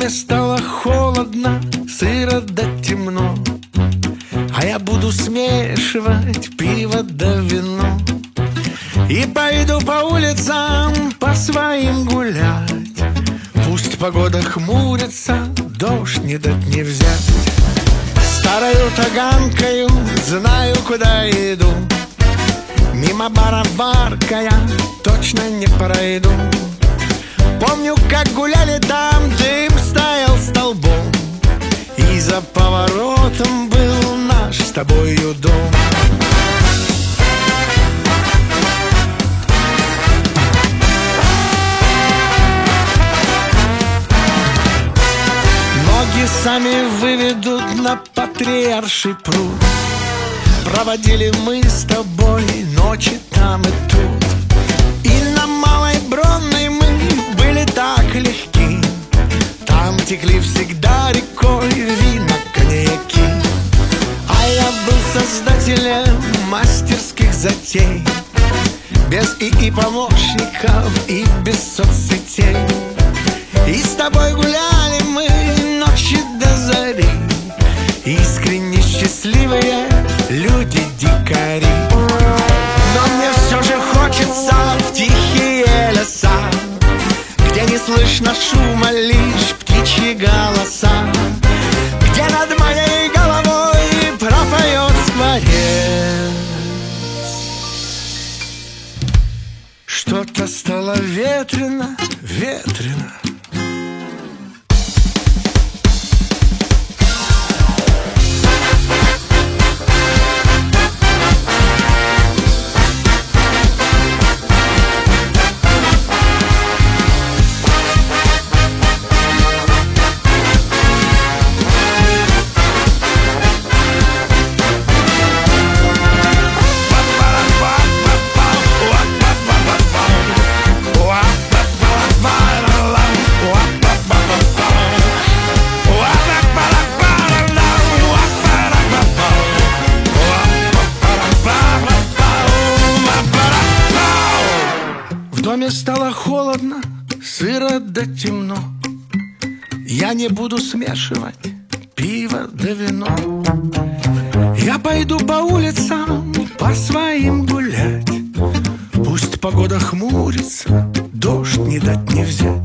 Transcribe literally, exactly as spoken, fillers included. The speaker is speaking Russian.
доме стало холодно, сыро да темно, а я буду смешивать пиво да вино. И пойду по улицам по своим гулять. Пусть погода хмурится, дождь не дать не взять. Старою таганкою знаю, куда иду. Мимо бара барка я точно не пройду. Помню, как гуляли там, дым стоял столбом, и за поворотом был наш с тобою дом. Ноги сами выведут на Патриарший пруд. Проводили мы с тобой ночи там и тут. И на Малой Бронной мы были так легки. Там текли всегда рекой вина, коньяки. А я был создателем мастерских затей, без ИИ помощников и без соцсетей. И с тобой гуляли мы ночи до зари, искренне счастливые люди-дикари. Но мне все же хочется в тихие леса, где не слышно шума, лишь птичьи голоса, где над моей головой пропоет скворец. Что-то стало ветрено, ветрено. В доме стало холодно, сыро да темно. Я не буду смешивать пиво да вино. Я пойду по улицам по своим гулять. Пусть погода хмурится, дождь не дать не взять.